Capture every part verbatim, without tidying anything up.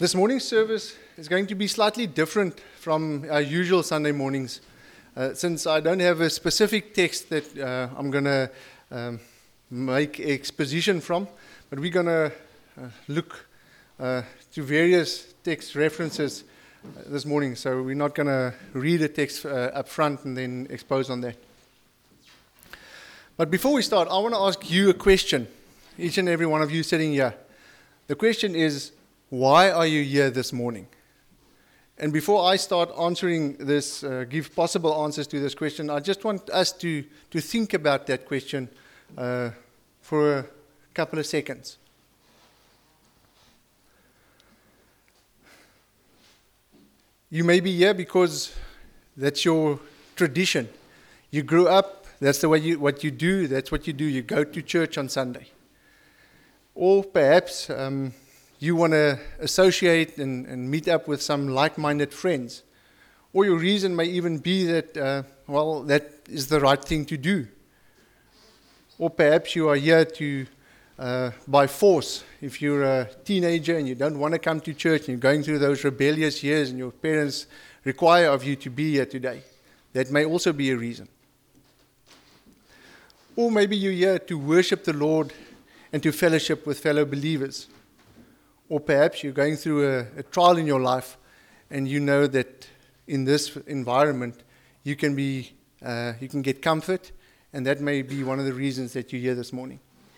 This morning's service is going to be slightly different from our usual Sunday mornings. Uh, since I don't have a specific text that uh, I'm going to um, make exposition from, but we're going to uh, look uh, to various text references uh, this morning. So we're not going to read a text uh, up front and then expose on that. But before we start, I want to ask you a question, each and every one of you sitting here. The question is, why are you here this morning? And before I start answering this, uh, give possible answers to this question, I just want us to, to think about that question uh, for a couple of seconds. You may be here because that's your tradition. You grew up, that's the way you, what you do, that's what you do. You go to church on Sunday. Or perhaps um, you want to associate and, and meet up with some like-minded friends. Or your reason may even be that, uh, well, that is the right thing to do. Or perhaps you are here to, uh, by force, if you're a teenager and you don't want to come to church and you're going through those rebellious years and your parents require of you to be here today. That may also be a reason. Or maybe you're here to worship the Lord and to fellowship with fellow believers. Or perhaps you're going through a, a trial in your life and you know that in this environment you can be, uh, you can get comfort, and that may be one of the reasons that you're here this morning.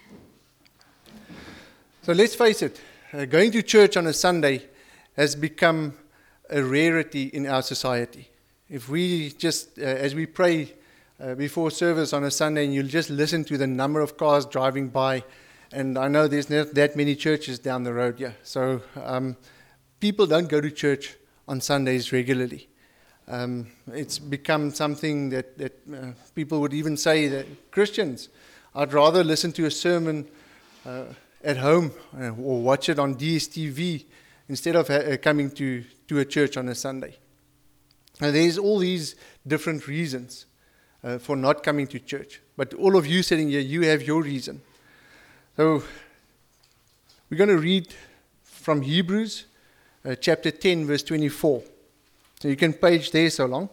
So let's face it, uh, going to church on a Sunday has become a rarity in our society. If we just, uh, as we pray uh, before service on a Sunday, and you'll just listen to the number of cars driving by. And I know there's not that many churches down the road, yeah. So um, people don't go to church on Sundays regularly. Um, it's become something that, that uh, people would even say that Christians, I'd rather listen to a sermon uh, at home uh, or watch it on D S T V instead of ha- coming to, to a church on a Sunday. And there's all these different reasons uh, for not coming to church. But all of you sitting here, you have your reason. So, we're going to read from Hebrews, uh, chapter ten, verse twenty-four. So you can page there so long.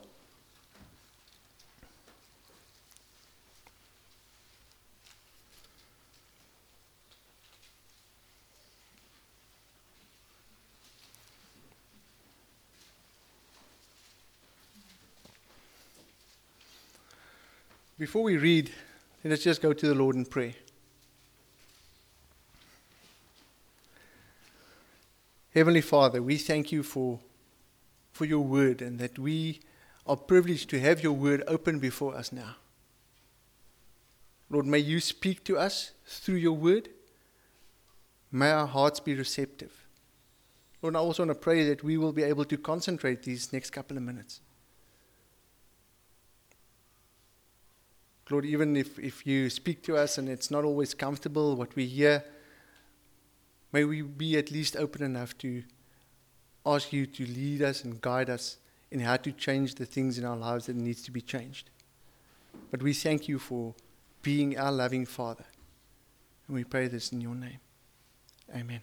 Before we read, let's just go to the Lord in prayer. Heavenly Father, we thank you for, for your word, and that we are privileged to have your word open before us now. Lord, may you speak to us through your word. May our hearts be receptive. Lord, I also want to pray that we will be able to concentrate these next couple of minutes. Lord, even if, if you speak to us and it's not always comfortable what we hear, may we be at least open enough to ask you to lead us and guide us in how to change the things in our lives that needs to be changed. But we thank you for being our loving Father. And we pray this in your name. Amen.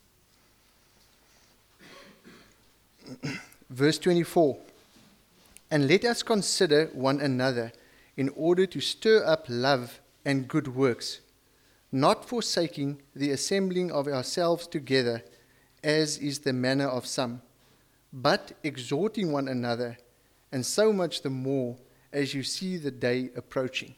Verse twenty-four. And let us consider one another in order to stir up love and good works, not forsaking the assembling of ourselves together, as is the manner of some, but exhorting one another, and so much the more as you see the day approaching.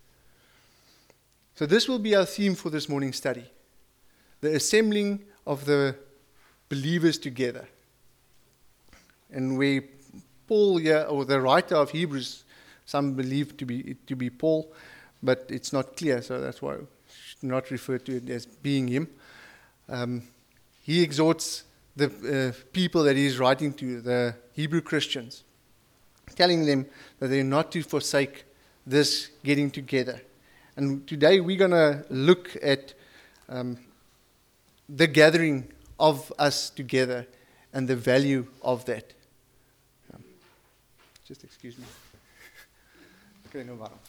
So this will be our theme for this morning's study, the assembling of the believers together. And where Paul here, or the writer of Hebrews, some believe to be to be Paul, but it's not clear, so that's why not refer to it as being him. Um, he exhorts the uh, people that he is writing to, the Hebrew Christians, telling them that they're not to forsake this getting together. And today we're going to look at um, the gathering of us together and the value of that. Um, just excuse me. Okay, no matter.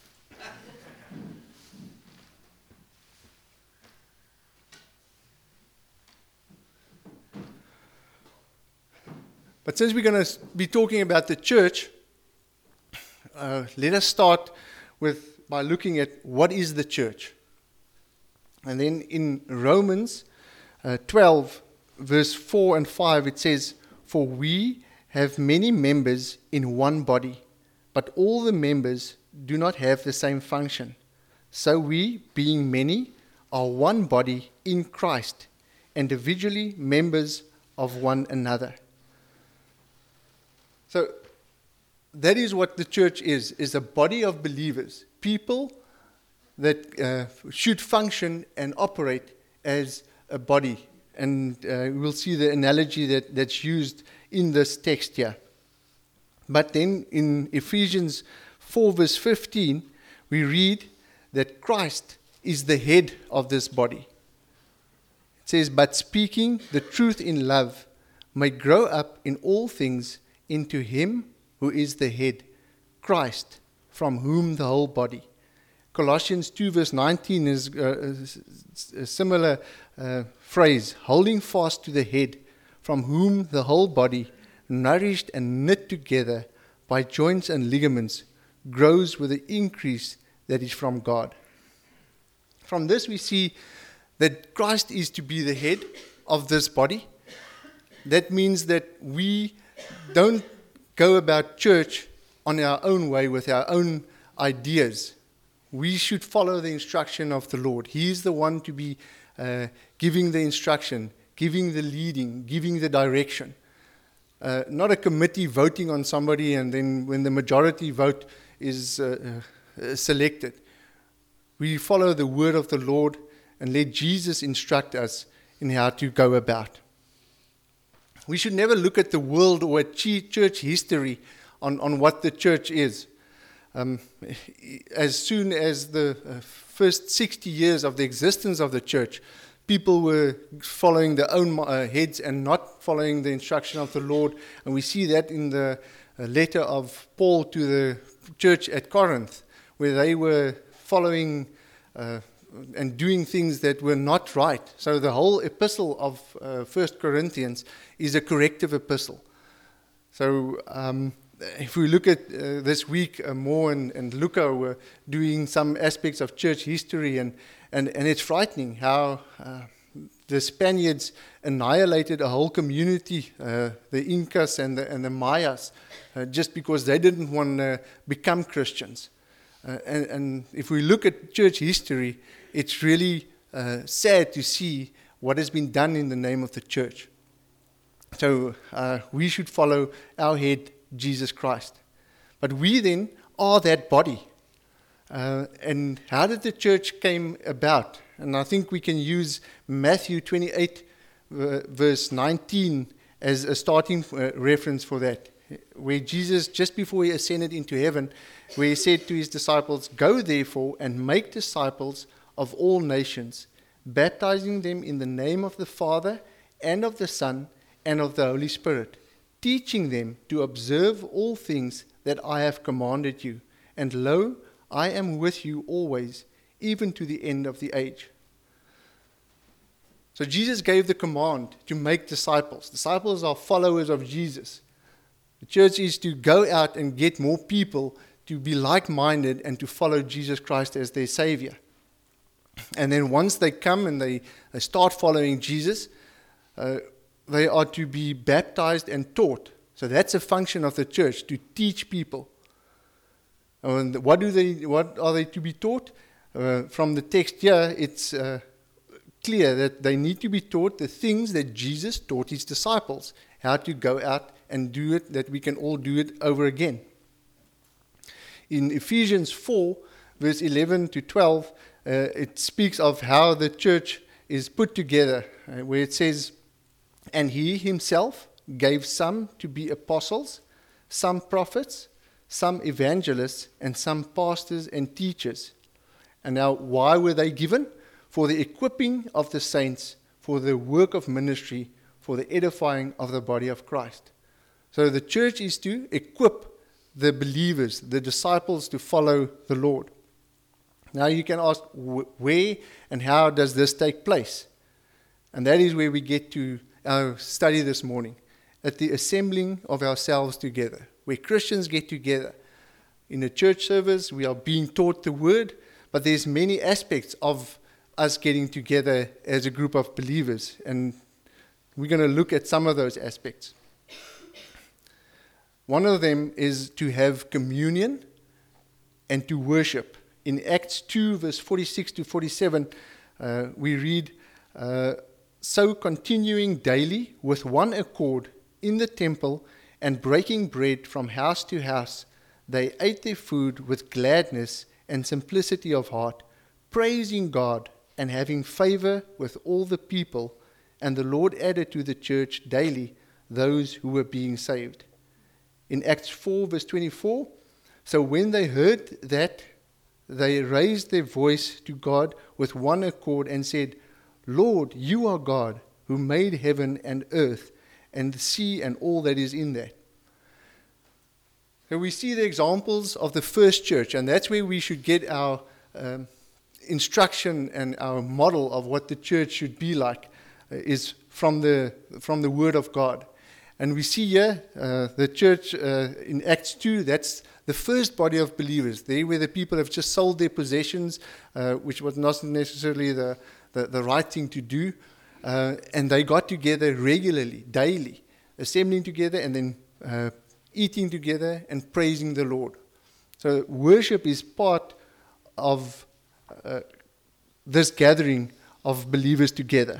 But since we're going to be talking about the church, uh, let us start with by looking at what is the church. And then in Romans uh, twelve, verse four and five, it says, "For we have many members in one body, but all the members do not have the same function. So we, being many, are one body in Christ, individually members of one another." So that is what the church is, is a body of believers, people that uh, should function and operate as a body. And uh, we'll see the analogy that, that's used in this text here. But then in Ephesians four verse fifteen, we read that Christ is the head of this body. It says, "But speaking the truth in love may grow up in all things into him who is the head, Christ, from whom the whole body." Colossians two verse nineteen is uh, a similar uh, phrase, "Holding fast to the head, from whom the whole body, nourished and knit together by joints and ligaments, grows with the increase that is from God." From this we see that Christ is to be the head of this body. That means that we don't go about church on our own way with our own ideas. We should follow the instruction of the Lord. He is the one to be uh, giving the instruction, giving the leading, giving the direction. Uh, not a committee voting on somebody and then when the majority vote is uh, uh, selected. We follow the word of the Lord and let Jesus instruct us in how to go about. We should never look at the world or at church history on, on what the church is. Um, as soon as the uh, first sixty years of the existence of the church, people were following their own uh, heads and not following the instruction of the Lord. And we see that in the uh, letter of Paul to the church at Corinth, where they were following uh, and doing things that were not right. So the whole epistle of uh, First Corinthians is a corrective epistle. So um, if we look at uh, this week uh, more, and, and Luca were doing some aspects of church history, and, and, and it's frightening how uh, the Spaniards annihilated a whole community, uh, the Incas and the, and the Mayas, uh, just because they didn't want to become Christians. Uh, and, and if we look at church history, it's really uh, sad to see what has been done in the name of the church. So uh, we should follow our head, Jesus Christ. But we then are that body. Uh, and how did the church came about? And I think we can use Matthew twenty-eight, uh, verse nineteen, as a starting uh, reference for that, where Jesus, just before he ascended into heaven, where he said to his disciples, "Go therefore and make disciples of all nations, baptizing them in the name of the Father and of the Son and of the Holy Spirit, teaching them to observe all things that I have commanded you. And lo, I am with you always, even to the end of the age." So Jesus gave the command to make disciples. Disciples are followers of Jesus. The church is to go out and get more people to be like-minded and to follow Jesus Christ as their Savior. And then once they come and they, they start following Jesus, uh, they are to be baptized and taught. So that's a function of the church, to teach people. And what do they? What are they to be taught? Uh, from the text here, it's uh, clear that they need to be taught the things that Jesus taught his disciples, how to go out and do it, that we can all do it over again. In Ephesians four, verse eleven to twelve, uh, it speaks of how the church is put together, uh, where it says, "And he himself gave some to be apostles, some prophets, some evangelists, and some pastors and teachers." And now, why were they given? For the equipping of the saints, for the work of ministry, for the edifying of the body of Christ. So the church is to equip the believers, the disciples, to follow the Lord. Now you can ask, where and how does this take place? And that is where we get to our study this morning. at the assembling of ourselves together, where Christians get together. In a church service, we are being taught the word, but there's many aspects of us getting together as a group of believers, and we're going to look at some of those aspects. One of them is to have communion and to worship. In Acts two, verse forty-six to forty-seven, uh, we read, uh, so continuing daily with one accord in the temple and breaking bread from house to house, they ate their food with gladness and simplicity of heart, praising God and having favor with all the people. And the Lord added to the church daily those who were being saved. In Acts four, verse twenty-four, so when they heard that, they raised their voice to God with one accord and said, Lord, you are God, who made heaven and earth and the sea and all that is in that. So we see the examples of the first church, and that's where we should get our um, instruction and our model of what the church should be like, uh, is from the from the Word of God. And we see here uh, the church uh, in Acts two, that's the first body of believers, there where the people have just sold their possessions, uh, which was not necessarily the, the, the right thing to do, uh, and they got together regularly, daily, assembling together and then uh, eating together and praising the Lord. So worship is part of uh, this gathering of believers together.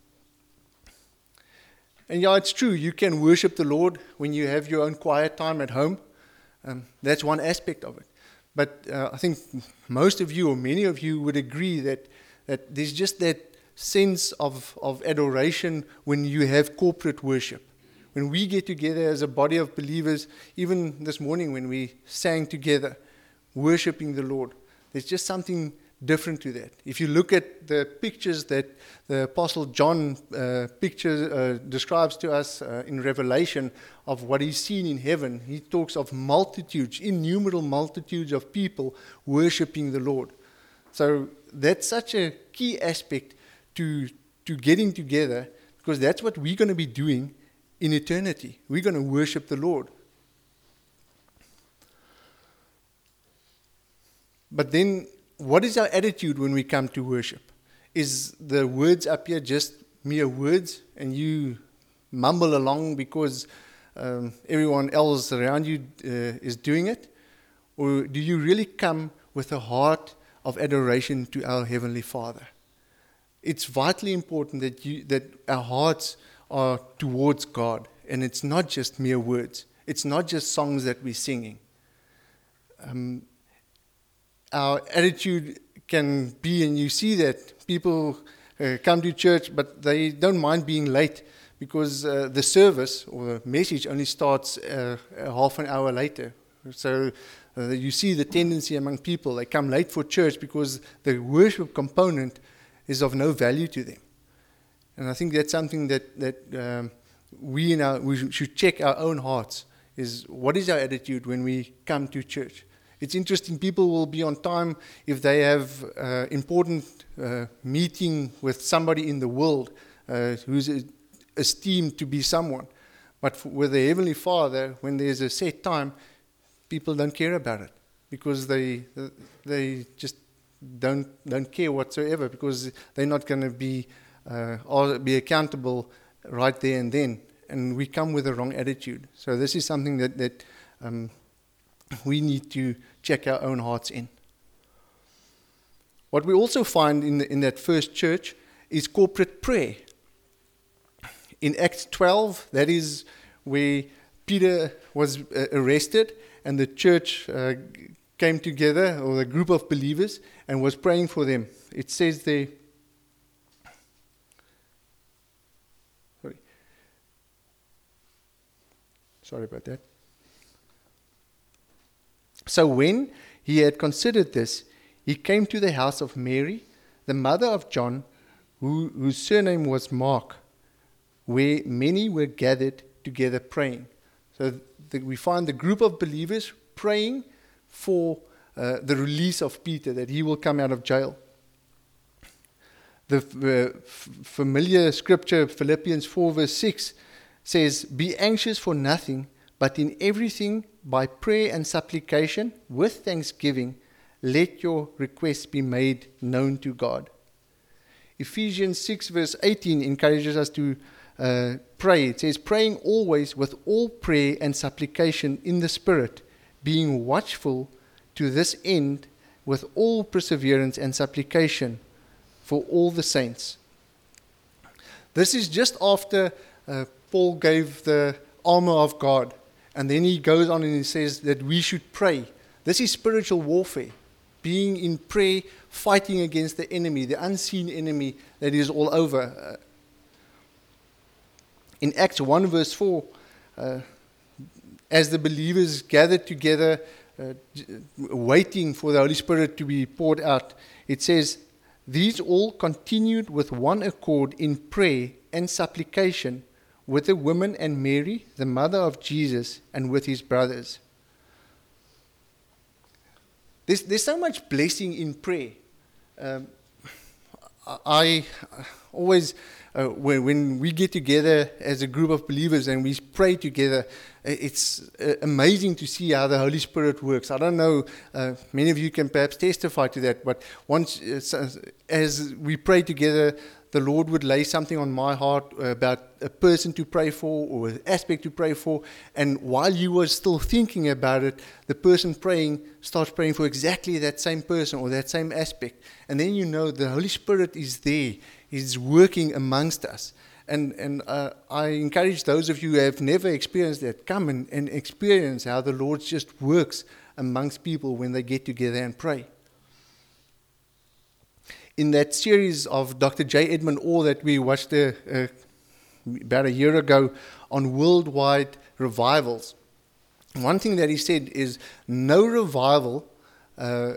And yeah, it's true, you can worship the Lord when you have your own quiet time at home. Um, that's one aspect of it. But uh, I think most of you or many of you would agree that, that there's just that sense of, of adoration when you have corporate worship. When we get together as a body of believers, even this morning when we sang together, worshiping the Lord, there's just something different to that. If you look at the pictures that the Apostle John uh, picture, uh, describes to us uh, in Revelation of what he's seen in heaven, he talks of multitudes, innumerable multitudes of people worshiping the Lord. So that's such a key aspect to, to getting together, because that's what we're going to be doing in eternity. We're going to worship the Lord. But then, what is our attitude when we come to worship? Is the words up here just mere words and you mumble along because um, everyone else around you uh, is doing it? Or do you really come with a heart of adoration to our Heavenly Father? It's vitally important that you that our hearts are towards God, and it's not just mere words. It's not just songs that we're singing. Um, Our attitude can be, and you see that people uh, come to church, but they don't mind being late because uh, the service or the message only starts uh, a half an hour later. So uh, you see the tendency among people, they come late for church because the worship component is of no value to them. And I think that's something that, that um, we, in our, we should check our own hearts, is what is our attitude when we come to church? It's interesting, people will be on time if they have uh, important uh, meeting with somebody in the world uh, who's esteemed to be someone. But for, with the Heavenly Father, when there's a set time, people don't care about it because they they just don't don't care whatsoever, because they're not going to be uh, or be accountable right there and then. And we come with the wrong attitude. So this is something that that. Um, we need to check our own hearts in. What we also find in, the, in that first church is corporate prayer. In Acts twelve, that is where Peter was uh, arrested and the church uh, came together, or a group of believers, and was praying for them. It says there, sorry, sorry about that. So when he had considered this, he came to the house of Mary, the mother of John, who, whose surname was Mark, where many were gathered together praying. So the, we find the group of believers praying for uh, the release of Peter, that he will come out of jail. The uh, f- familiar scripture, Philippians four verse six, says, "Be anxious for nothing, but in everything by prayer and supplication with thanksgiving, let your requests be made known to God." Ephesians six verse eighteen encourages us to uh, pray. It says, "Praying always with all prayer and supplication in the Spirit, being watchful to this end with all perseverance and supplication for all the saints." This is just after uh, Paul gave the armor of God. And then he goes on and he says that we should pray. This is spiritual warfare. Being in prayer, fighting against the enemy, the unseen enemy that is all over. Uh, in Acts one verse four, uh, as the believers gathered together, uh, waiting for the Holy Spirit to be poured out, it says, "These all continued with one accord in prayer and supplication with the women and Mary, the mother of Jesus, and with his brothers." There's, there's so much blessing in prayer. Um, I, I always, uh, when, when we get together as a group of believers and we pray together, it's uh, amazing to see how the Holy Spirit works. I don't know, uh, many of you can perhaps testify to that, but once, uh, as we pray together, the Lord would lay something on my heart about a person to pray for or an aspect to pray for. And while you were still thinking about it, the person praying starts praying for exactly that same person or that same aspect. And then you know the Holy Spirit is there. He's working amongst us. And, and uh, I encourage those of you who have never experienced that, come and, and experience how the Lord just works amongst people when they get together and pray. In that series of Doctor J. Edmund Orr that we watched uh, uh, about a year ago on worldwide revivals, one thing that he said is no revival uh,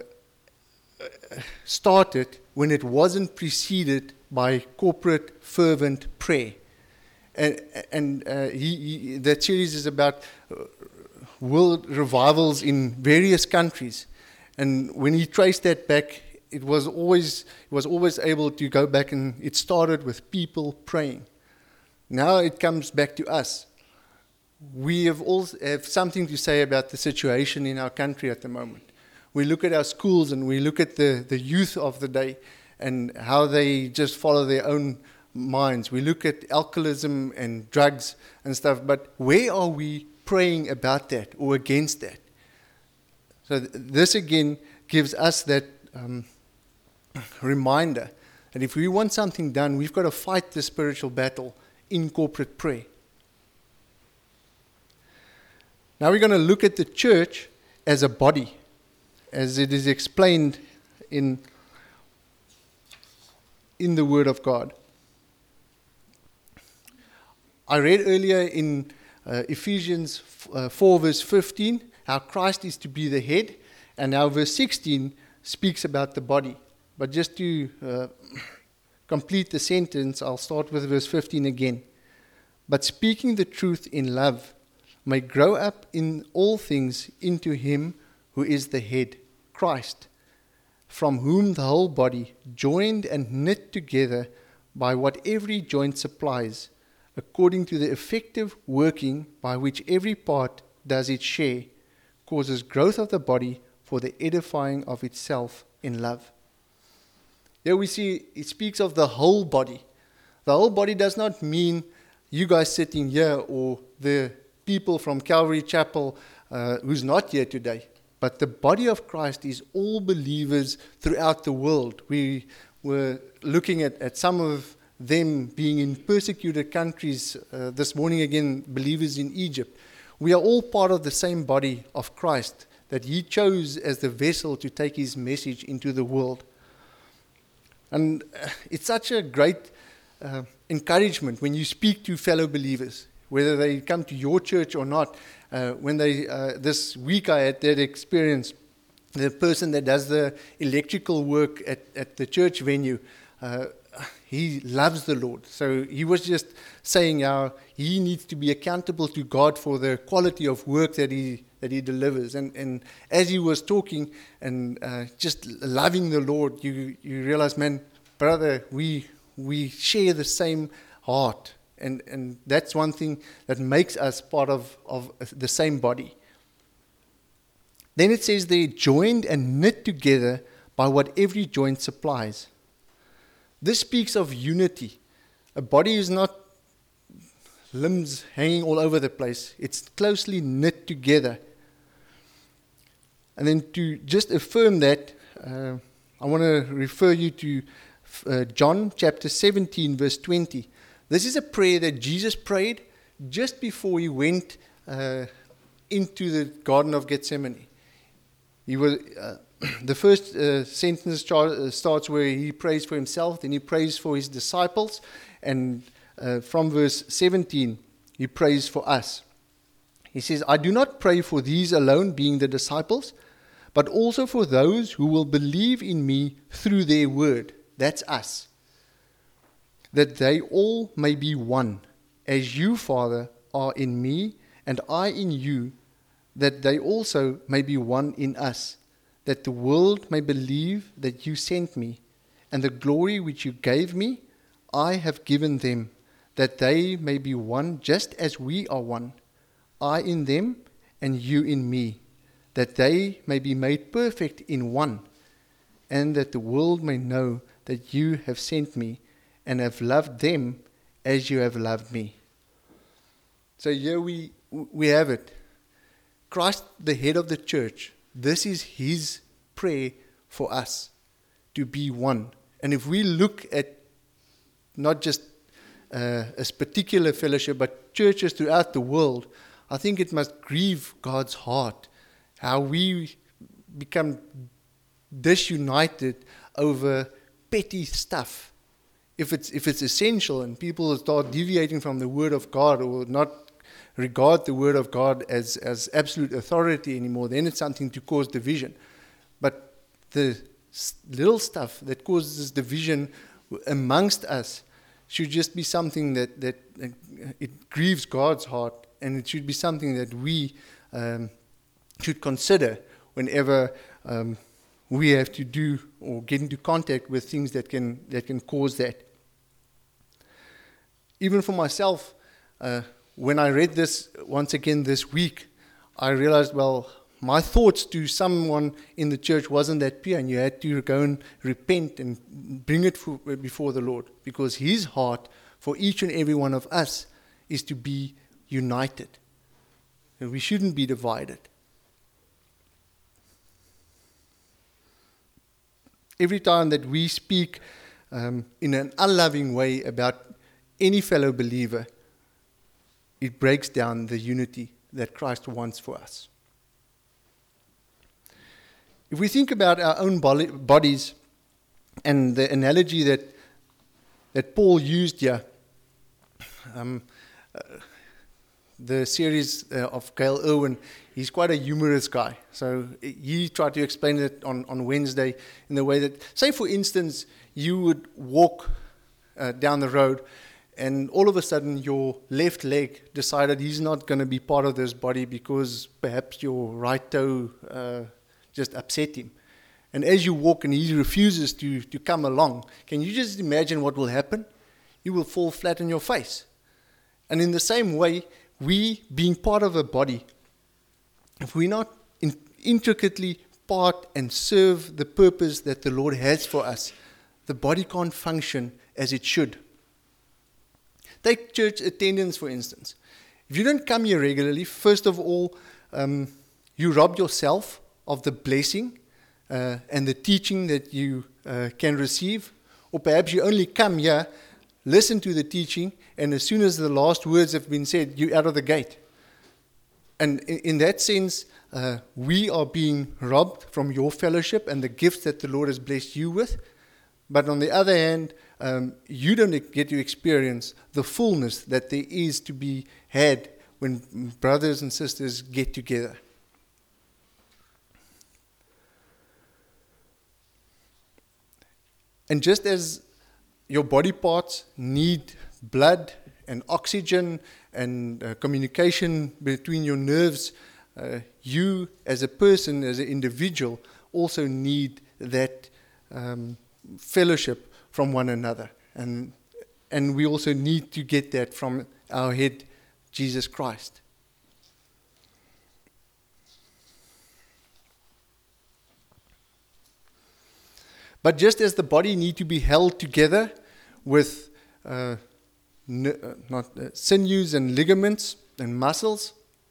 started when it wasn't preceded by corporate fervent prayer. And, and uh, he, he, that series is about world revivals in various countries. And when he traced that back, it was always it was always able to go back, and it started with people praying. Now it comes back to us. We have all have something to say about the situation in our country at the moment. We look at our schools and we look at the, the youth of the day and how they just follow their own minds. We look at alcoholism and drugs and stuff, but where are we praying about that or against that? So th- this again gives us that um, reminder that if we want something done, we've got to fight the spiritual battle in corporate prayer. Now we're going to look at the church as a body, as it is explained in, in the Word of God. I read earlier in uh, Ephesians uh, four verse fifteen how Christ is to be the head, and now verse sixteen speaks about the body. But just to uh, complete the sentence, I'll start with verse fifteen again. "But speaking the truth in love may grow up in all things into him who is the head, Christ, from whom the whole body, joined and knit together by what every joint supplies, according to the effective working by which every part does its share, causes growth of the body for the edifying of itself in love." Here we see it speaks of the whole body. The whole body does not mean you guys sitting here or the people from Calvary Chapel uh, who's not here today. But the body of Christ is all believers throughout the world. We were looking at, at some of them being in persecuted countries uh, this morning, again, believers in Egypt. We are all part of the same body of Christ that he chose as the vessel to take his message into the world. And it's such a great uh, encouragement when you speak to fellow believers, whether they come to your church or not. Uh, when they uh, this week I had that experience, the person that does the electrical work at, at the church venue, uh, he loves the Lord. So he was just saying how he needs to be accountable to God for the quality of work that he that he delivers. And and as he was talking and uh, just loving the Lord, you you realize, man, brother, we we share the same heart And, and that's one thing that makes us part of, of the same body. Then it says they're joined and knit together by what every joint supplies. This speaks of unity. A body is not limbs hanging all over the place. It's closely knit together. And then to just affirm that, uh, I want to refer you to uh, John chapter seventeen, verse twenty. This is a prayer that Jesus prayed just before he went uh, into the Garden of Gethsemane. He was uh, the first uh, sentence char- starts where he prays for himself, then he prays for his disciples, and uh, from verse seventeen, he prays for us. He says, I do not pray for these alone, being the disciples, but also for those who will believe in me through their word. That's us. That they all may be one, as you, Father, are in me, and I in you, that they also may be one in us, that the world may believe that you sent me, and the glory which you gave me, I have given them, that they may be one just as we are one, I in them and you in me, that they may be made perfect in one, and that the world may know that you have sent me and have loved them as you have loved me. So here we we have it. Christ, the head of the church, this is his prayer for us, to be one. And if we look at not just uh, a particular fellowship, but churches throughout the world, I think it must grieve God's heart how we become disunited over petty stuff. If it's if it's essential and people start deviating from the Word of God or not regard the Word of God as, as absolute authority anymore, then it's something to cause division. But the little stuff that causes division amongst us should just be something that, that uh, it grieves God's heart, and it should be something that we um, should consider whenever um, we have to do or get into contact with things that can that can cause that. Even for myself, uh, when I read this once again this week, I realized, well, my thoughts to someone in the church wasn't that pure, and you had to go and repent and bring it for, before the Lord, because his heart for each and every one of us is to be united. And we shouldn't be divided. Every time that we speak um, in an unloving way about any fellow believer, it breaks down the unity that Christ wants for us. If we think about our own bodies and the analogy that that Paul used here, um, uh, the series uh, of Gail Irwin, he's quite a humorous guy. So he tried to explain it on, on Wednesday in the way that, say for instance, you would walk uh, down the road and all of a sudden your left leg decided he's not going to be part of this body because perhaps your right toe uh, just upset him. And as you walk and he refuses to, to come along, can you just imagine what will happen? You will fall flat on your face. And in the same way, we, being part of a body, if we're not in, intricately part and serve the purpose that the Lord has for us, the body can't function as it should. Take church attendance, for instance. If you don't come here regularly, first of all, um, you rob yourself of the blessing uh, and the teaching that you uh, can receive. Or perhaps you only come here, listen to the teaching, and as soon as the last words have been said, you're out of the gate. And in, in that sense, uh, we are being robbed from your fellowship and the gifts that the Lord has blessed you with. But on the other hand, um, you don't get to experience the fullness that there is to be had when brothers and sisters get together. And just as your body parts need blood and oxygen and uh, communication between your nerves, uh, you as a person, as an individual, also need that um, fellowship from one another. And and we also need to get that from our head, Jesus Christ. But just as the body needs to be held together with uh, n- uh, not uh, sinews and ligaments and muscles,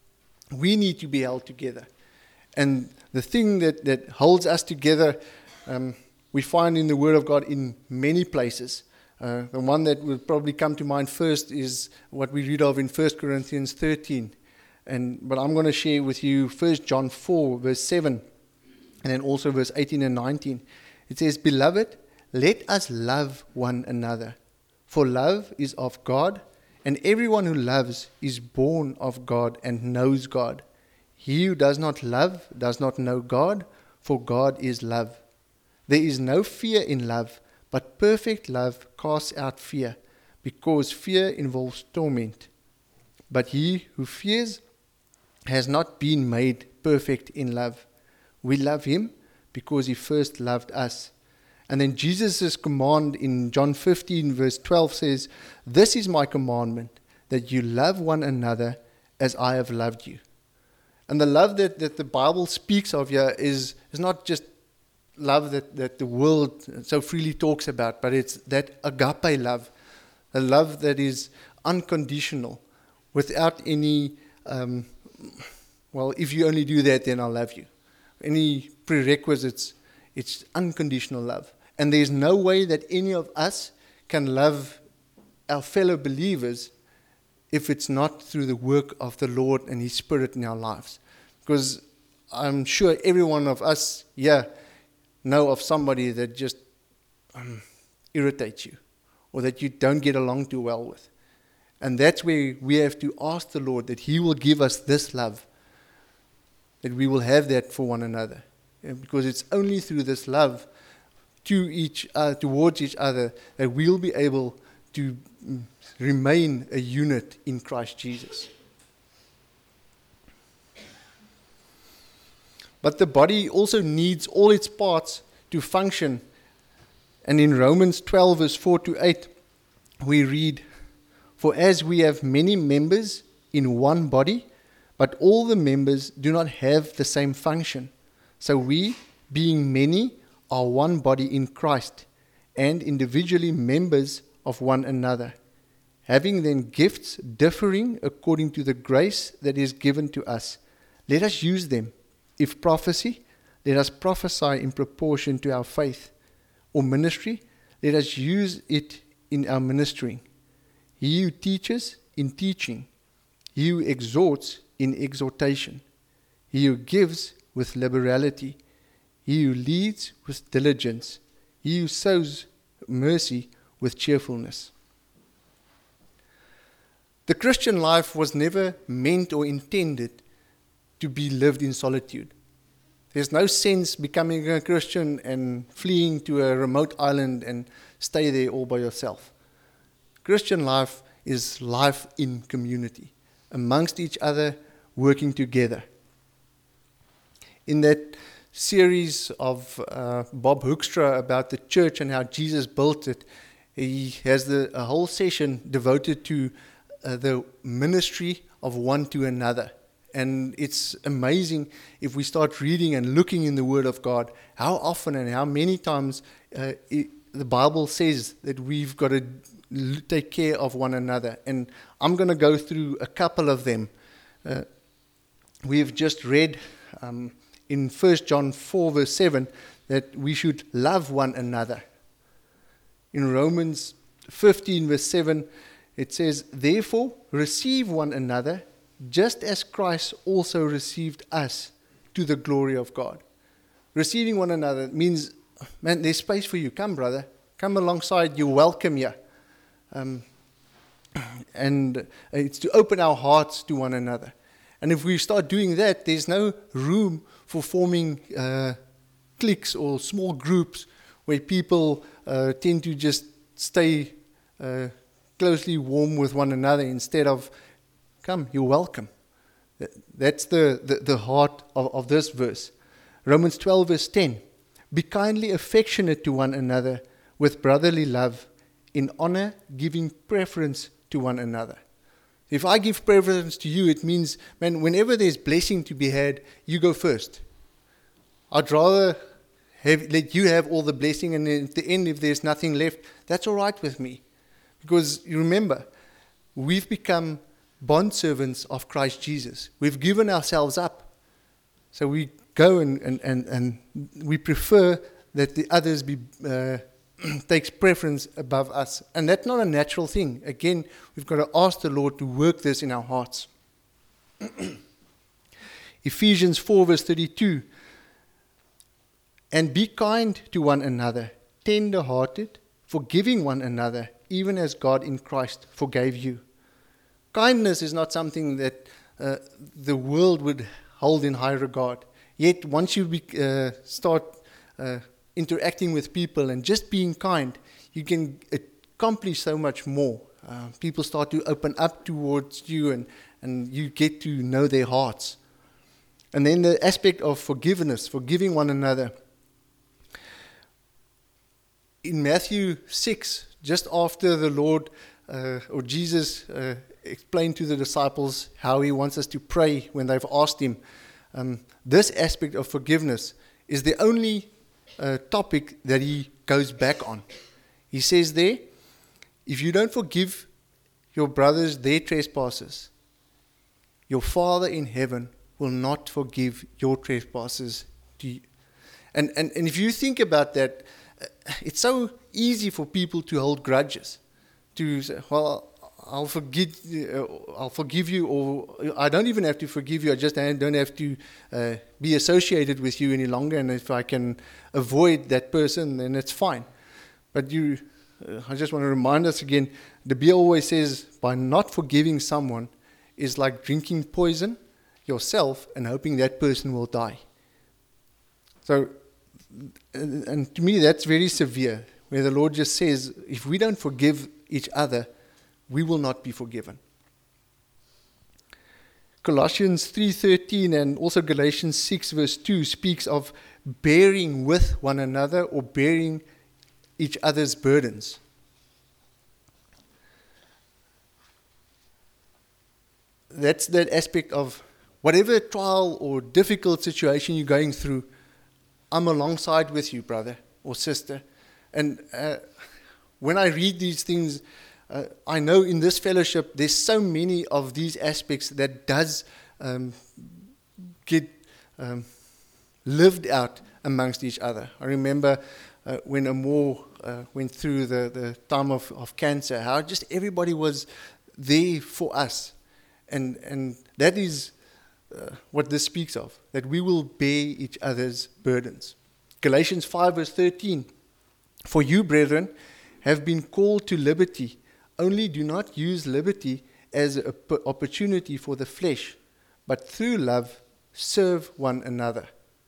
we need to be held together. And the thing that, that holds us together, um, we find in the Word of God in many places. Uh, the one that will probably come to mind first is what we read of in First Corinthians thirteen. And but I'm going to share with you First John four, verse seven, and then also verse eighteen and nineteen. It says, "Beloved, let us love one another, for love is of God, and everyone who loves is born of God and knows God. He who does not love does not know God, for God is love. There is no fear in love, but perfect love casts out fear, because fear involves torment. But he who fears has not been made perfect in love. We love him because he first loved us." And then Jesus' command in John fifteen verse twelve says, "This is my commandment, that you love one another as I have loved you." And the love that, that the Bible speaks of here is, is not just love that, that the world so freely talks about, but it's that agape love, a love that is unconditional, without any, um, well, if you only do that, then I'll love you. Any prerequisites, it's unconditional love. And there's no way that any of us can love our fellow believers if it's not through the work of the Lord and His Spirit in our lives. Because I'm sure every one of us here know of somebody that just um, irritates you, or that you don't get along too well with. And that's where we have to ask the Lord that He will give us this love, that we will have that for one another. Yeah, because it's only through this love to each uh, towards each other that we'll be able to mm, remain a unit in Christ Jesus. But the body also needs all its parts to function. And in Romans twelve, verse four to eight, we read, "For as we have many members in one body, but all the members do not have the same function, so we, being many, are one body in Christ, and individually members of one another, having then gifts differing according to the grace that is given to us. Let us use them. If prophecy, let us prophesy in proportion to our faith. Or ministry, let us use it in our ministering. He who teaches, in teaching. He who exhorts, in exhortation. He who gives, with liberality. He who leads, with diligence. He who sows mercy, with cheerfulness." The Christian life was never meant or intended to be lived in solitude. There's no sense becoming a Christian and fleeing to a remote island and stay there all by yourself. Christian life is life in community, amongst each other, working together. In that series of uh, Bob Hoekstra about the church and how Jesus built it, he has the, a whole session devoted to uh, the ministry of one to another. And it's amazing if we start reading and looking in the Word of God, how often and how many times uh, it, the Bible says that we've got to l- take care of one another. And I'm going to go through a couple of them. Uh, we've just read um, in First John four, verse seven, that we should love one another. In Romans fifteen, verse seven, it says, "Therefore receive one another, just as Christ also received us to the glory of God." Receiving one another means, man, there's space for you. Come, brother. Come alongside. You're welcome here. Um, and it's to open our hearts to one another. And if we start doing that, there's no room for forming uh, cliques or small groups where people uh, tend to just stay uh, closely warm with one another instead of, come, you're welcome. That's the, the, the heart of, of this verse. Romans twelve, verse ten. "Be kindly affectionate to one another with brotherly love, in honor, giving preference to one another. If I give preference to you, it means, man, whenever there's blessing to be had, you go first. I'd rather have, let you have all the blessing, and at the end, if there's nothing left, that's all right with me. Because you remember, we've become bondservants of Christ Jesus. We've given ourselves up. So we go and, and, and, and we prefer that the others be uh, takes preference above us. And that's not a natural thing. Again, we've got to ask the Lord to work this in our hearts. Ephesians four verse thirty-two. And be kind to one another, tender-hearted, forgiving one another, even as God in Christ forgave you. Kindness is not something that uh, the world would hold in high regard. Yet once you be, uh, start uh, interacting with people and just being kind, you can accomplish so much more. Uh, people start to open up towards you, and, and you get to know their hearts. And then the aspect of forgiveness, forgiving one another. In Matthew six, just after the Lord uh, or Jesus uh, explained to the disciples how he wants us to pray when they've asked him, um, this aspect of forgiveness is the only uh, topic that he goes back on. He says there, if you don't forgive your brothers their trespasses, your Father in heaven will not forgive your trespasses to you. And, and, and if you think about that, it's so easy for people to hold grudges, to say, well, I'll forgive, uh, I'll forgive you, or I don't even have to forgive you. I just don't have to uh, be associated with you any longer. And if I can avoid that person, then it's fine. But you, uh, I just want to remind us again. The Bible always says, by not forgiving someone is like drinking poison yourself and hoping that person will die. So. And to me, that's very severe, where the Lord just says, if we don't forgive each other, we will not be forgiven. Colossians three thirteen and also Galatians six verse two speaks of bearing with one another or bearing each other's burdens. That's that aspect of whatever trial or difficult situation you're going through, I'm alongside with you, brother or sister. And uh, when I read these things, uh, I know in this fellowship, there's so many of these aspects that does um, get um, lived out amongst each other. I remember uh, when Amor uh, went through the, the time of, of cancer, how just everybody was there for us. And, and that is Uh, what this speaks of, that we will bear each other's burdens. Galatians five verse thirteen, for you, brethren, have been called to liberty, only do not use liberty as an opportunity for the flesh, but through love serve one another.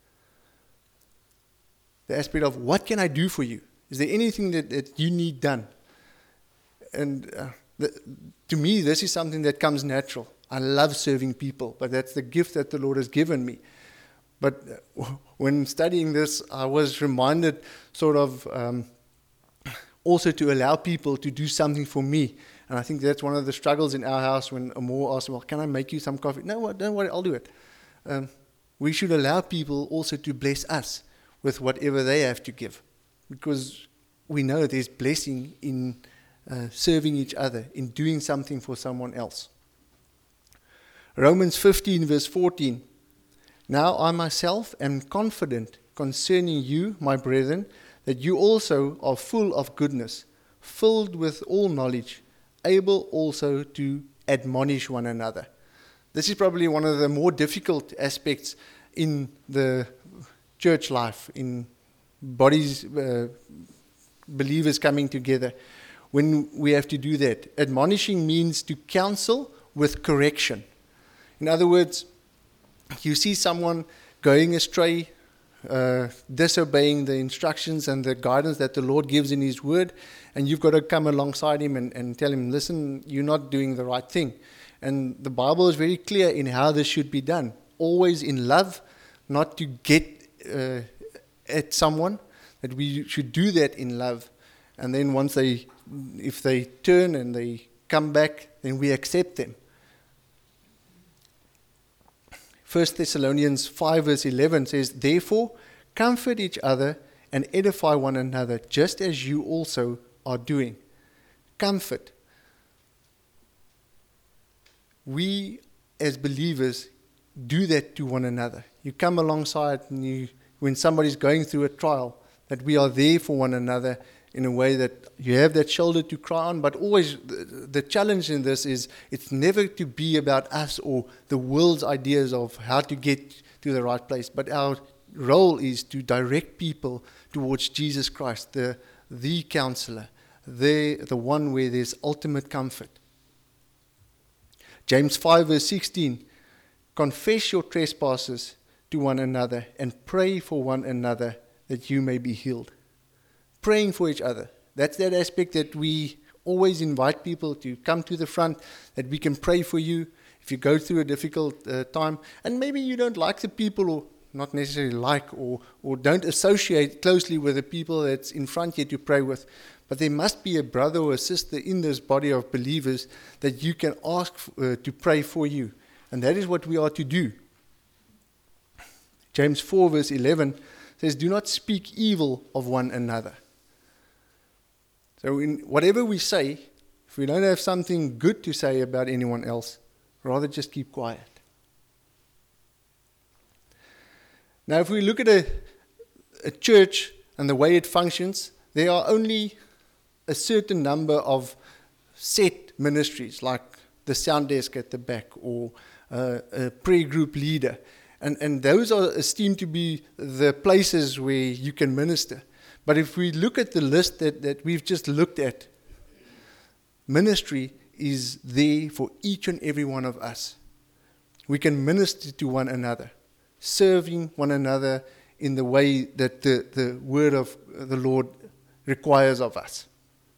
The aspect of, what can I do for you? Is there anything that, that you need done? And uh, the, to me, this is something that comes natural. I love serving people, but that's the gift that the Lord has given me. But when studying this, I was reminded sort of um, also to allow people to do something for me. And I think that's one of the struggles in our house when Amor asks, well, can I make you some coffee? No, don't worry, I'll do it. Um, we should allow people also to bless us with whatever they have to give. Because we know there's blessing in uh, serving each other, in doing something for someone else. Romans fifteen verse fourteen. Now I myself am confident concerning you, my brethren, that you also are full of goodness, filled with all knowledge, able also to admonish one another. This is probably one of the more difficult aspects in the church life, in bodies, uh, believers coming together, when we have to do that. Admonishing means to counsel with correction. In other words, you see someone going astray, uh, disobeying the instructions and the guidance that the Lord gives in His Word, and you've got to come alongside him and, and tell him, listen, you're not doing the right thing. And the Bible is very clear in how this should be done. Always in love, not to get uh, at someone, that we should do that in love. And then once they, if they turn and they come back, then we accept them. First Thessalonians five verse eleven says, "Therefore, comfort each other and edify one another, just as you also are doing." Comfort. We, as believers, do that to one another. You come alongside, and you, when somebody's going through a trial, that we are there for one another in a way that you have that shoulder to cry on. But always, the, the challenge in this is it's never to be about us or the world's ideas of how to get to the right place. But our role is to direct people towards Jesus Christ, the the counselor, the the one where there's ultimate comfort. James five verse sixteen, "Confess your trespasses to one another and pray for one another that you may be healed." Praying for each other. That's that aspect that we always invite people to come to the front, that we can pray for you if you go through a difficult uh, time. And maybe you don't like the people, or not necessarily like, or, or don't associate closely with the people that's in front here to pray with. But there must be a brother or a sister in this body of believers that you can ask uh, to pray for you. And that is what we are to do. James four verse eleven says, "Do not speak evil of one another." So in whatever we say, if we don't have something good to say about anyone else, rather just keep quiet. Now, if we look at a, a church and the way it functions, there are only a certain number of set ministries, like the sound desk at the back or uh, a prayer group leader. And, and those are esteemed to be the places where you can minister. But if we look at the list that, that we've just looked at, ministry is there for each and every one of us. We can minister to one another, serving one another in the way that the, the word of the Lord requires of us.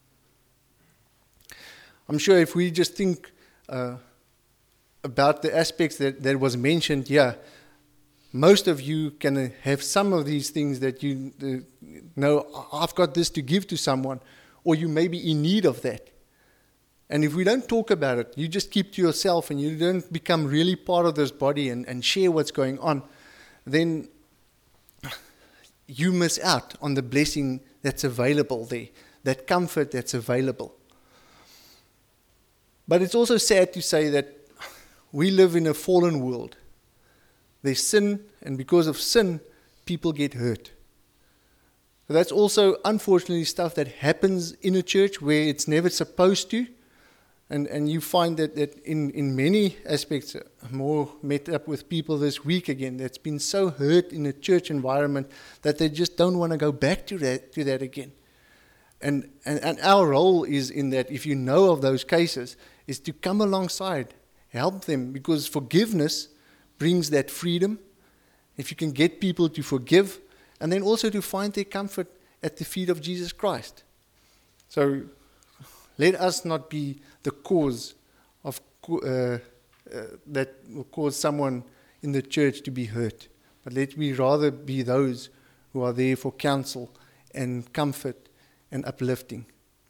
I'm sure if we just think uh, about the aspects that, that was mentioned here, most of you can have some of these things that you uh, know, I've got this to give to someone, or you may be in need of that. And if we don't talk about it, you just keep to yourself and you don't become really part of this body and, and share what's going on, then you miss out on the blessing that's available there, that comfort that's available. But it's also sad to say that we live in a fallen world. There's sin, and because of sin, people get hurt. So that's also, unfortunately, stuff that happens in a church where it's never supposed to. And and you find that, that in, in many aspects, uh, more met up with people this week again, that's been so hurt in a church environment that they just don't want to go back to that to that again. And, and and our role is in that, if you know of those cases, is to come alongside, help them, because forgiveness brings that freedom. If you can get people to forgive, and then also to find their comfort at the feet of Jesus Christ. So let us not be the cause of uh, uh, that will cause someone in the church to be hurt, but let we rather be those who are there for counsel and comfort and uplifting.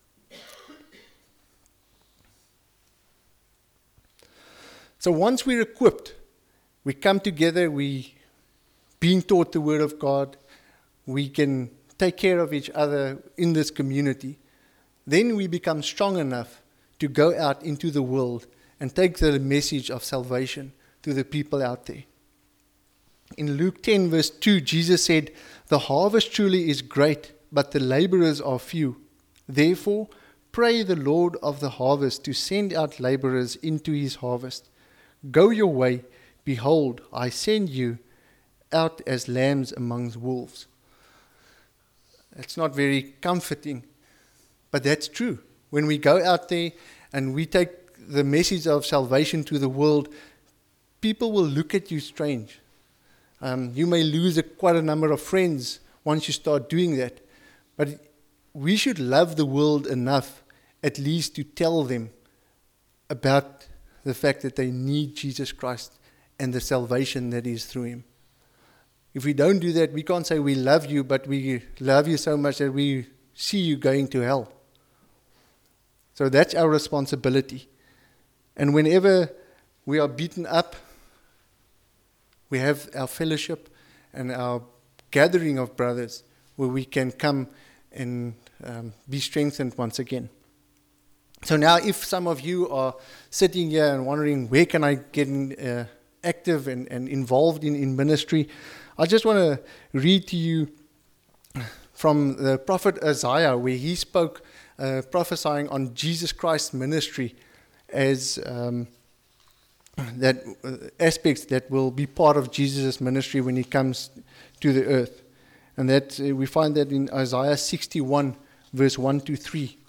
So once we're equipped, we come together, we being taught the Word of God, we can take care of each other in this community, then we become strong enough to go out into the world and take the message of salvation to the people out there. In Luke ten verse two, Jesus said, "The harvest truly is great, but the laborers are few. Therefore, pray the Lord of the harvest to send out laborers into his harvest. Go your way, behold, I send you out as lambs among wolves." It's not very comforting, but that's true. When we go out there and we take the message of salvation to the world, people will look at you strange. Um, you may lose a, quite a number of friends once you start doing that. But we should love the world enough at least to tell them about the fact that they need Jesus Christ and the salvation that is through him. If we don't do that, we can't say we love you, but we love you so much that we see you going to hell. So that's our responsibility. And whenever we are beaten up, we have our fellowship and our gathering of brothers where we can come and um, be strengthened once again. So now if some of you are sitting here and wondering, where can I get in, uh, active and, and involved in, in ministry, I just want to read to you from the prophet Isaiah, where he spoke uh, prophesying on Jesus Christ's ministry as um, that uh, aspects that will be part of Jesus' ministry when he comes to the earth. And that uh, we find that in Isaiah sixty-one, verse one to three.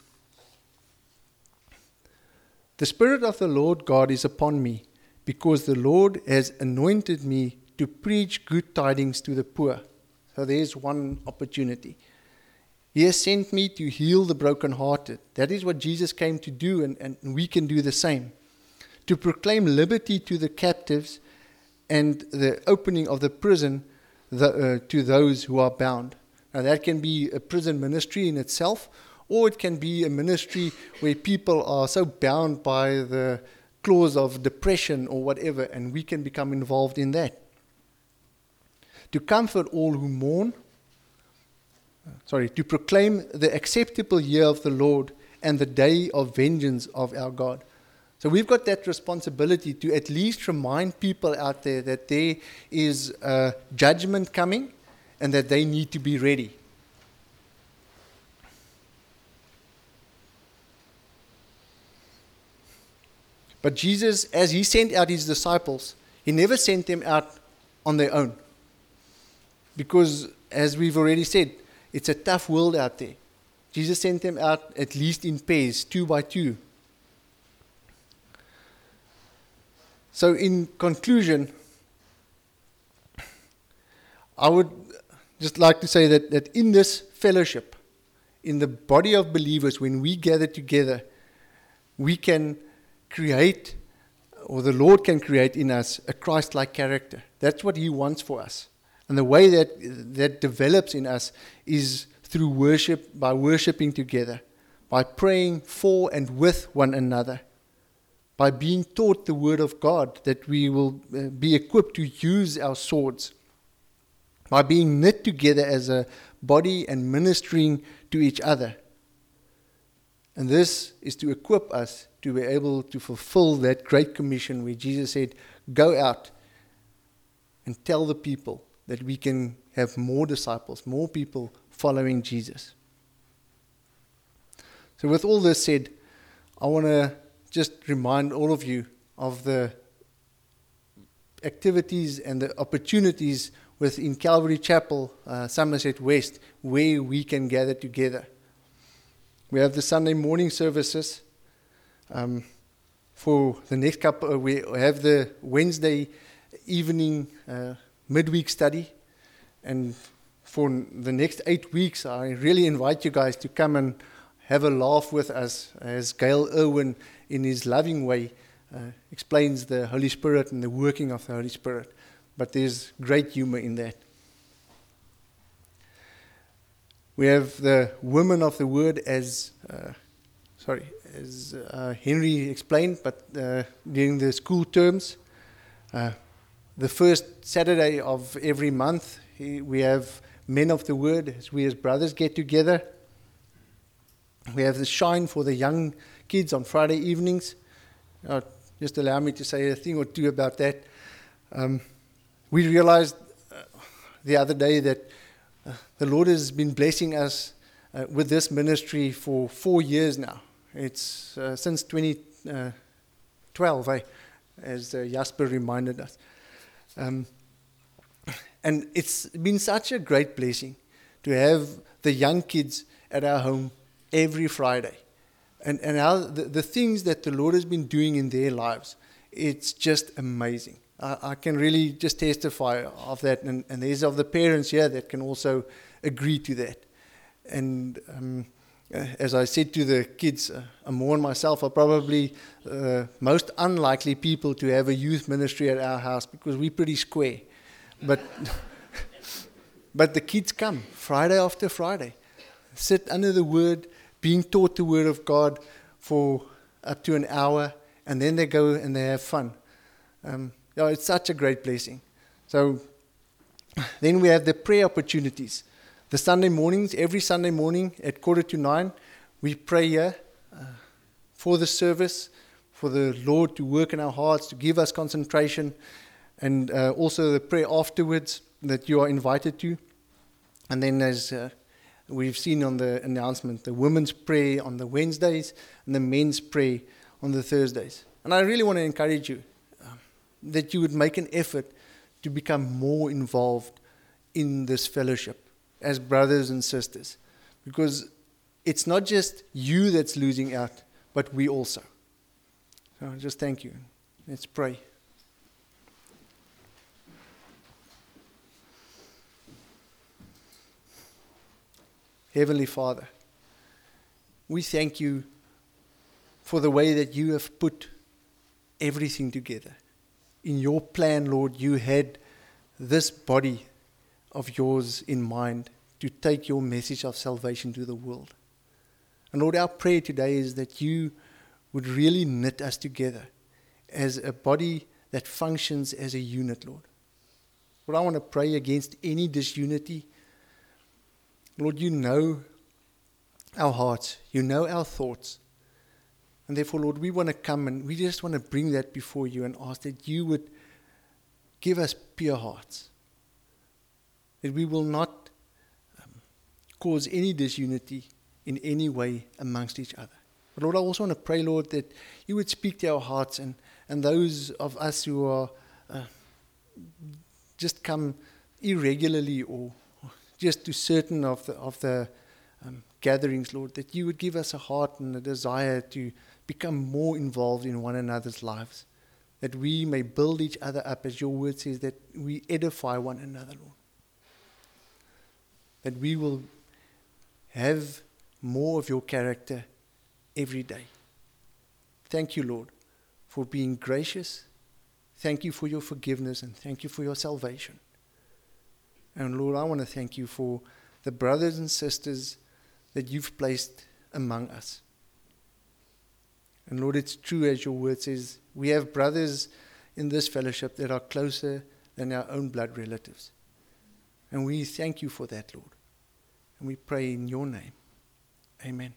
The Spirit of the Lord God is upon me, because the Lord has anointed me to preach good tidings to the poor. So there's one opportunity. He has sent me to heal the brokenhearted. That is what Jesus came to do, and, and we can do the same. To proclaim liberty to the captives and the opening of the prison the, uh, to those who are bound. Now that can be a prison ministry in itself, or it can be a ministry where people are so bound by the clause of depression or whatever, and we can become involved in that. To comfort all who mourn, sorry, to proclaim the acceptable year of the Lord and the day of vengeance of our God. So we've got that responsibility to at least remind people out there that there is a judgment coming and that they need to be ready. But Jesus, as he sent out his disciples, he never sent them out on their own. Because, as we've already said, it's a tough world out there. Jesus sent them out at least in pairs, two by two. So in conclusion, I would just like to say that, that in this fellowship, in the body of believers, when we gather together, we can create, or the Lord can create in us, a Christ-like character. That's what he wants for us. And the way that that develops in us is through worship, by worshiping together, by praying for and with one another, by being taught the word of God, that we will be equipped to use our swords, by being knit together as a body and ministering to each other. And this is to equip us to be able to fulfill that great commission where Jesus said, go out and tell the people that we can have more disciples, more people following Jesus. So with all this said, I want to just remind all of you of the activities and the opportunities within Calvary Chapel, uh, Somerset West, where we can gather together. We have the Sunday morning services. Um, for the next couple, uh, we have the Wednesday evening uh, midweek study. And for the next eight weeks, I really invite you guys to come and have a laugh with us as Gail Irwin, in his loving way, uh, explains the Holy Spirit and the working of the Holy Spirit. But there's great humor in that. We have the women of the word, as uh, sorry, as uh, Henry explained, but uh, during the school terms, uh, the first Saturday of every month, he, we have men of the word, as we as brothers get together. We have the shine for the young kids on Friday evenings. Uh, just allow me to say a thing or two about that. Um, we realized uh, the other day that uh, the Lord has been blessing us uh, with this ministry for four years now. It's uh, since twenty twelve, eh, as uh, Jasper reminded us. Um, and it's been such a great blessing to have the young kids at our home every Friday. And and how the, the things that the Lord has been doing in their lives, it's just amazing. I, I can really just testify of that. And, and there's of the parents here that can also agree to that. And um, as I said to the kids, uh, Amor and myself are probably uh, most unlikely people to have a youth ministry at our house because we're pretty square. But, but the kids come Friday after Friday. sit under the Word, being taught the Word of God for up to an hour, and then they go and they have fun. Um, yeah, it's such a great blessing. So then we have the prayer opportunities. The Sunday mornings, every Sunday morning at quarter to nine, we pray here uh, for the service, for the Lord to work in our hearts, to give us concentration, and uh, also the prayer afterwards that you are invited to. And then as uh, we've seen on the announcement, the women's prayer on the Wednesdays and the men's prayer on the Thursdays. And I really want to encourage you um, that you would make an effort to become more involved in this fellowship as brothers and sisters. Because it's not just you that's losing out, but we also. So just thank you. Let's pray. Heavenly Father, we thank you for the way that you have put everything together. In your plan, Lord, you had this body of yours in mind to take your message of salvation to the world. And Lord, our prayer today is that you would really knit us together as a body that functions as a unit, Lord. Lord, I want to pray against any disunity. Lord, you know our hearts, you know our thoughts. And therefore, Lord, we want to come and we just want to bring that before you and ask that you would give us pure hearts. That we will not um, cause any disunity in any way amongst each other. But Lord, I also want to pray, Lord, that you would speak to our hearts and, and those of us who are uh, just come irregularly or just to certain of the, of the um, gatherings, Lord, that you would give us a heart and a desire to become more involved in one another's lives, that we may build each other up, as your word says, that we edify one another, Lord. That we will have more of your character every day. Thank you, Lord, for being gracious. Thank you for your forgiveness, and thank you for your salvation. And Lord, I want to thank you for the brothers and sisters that you've placed among us. And Lord, it's true as your word says, we have brothers in this fellowship that are closer than our own blood relatives. And we thank you for that, Lord. And we pray in your name. Amen.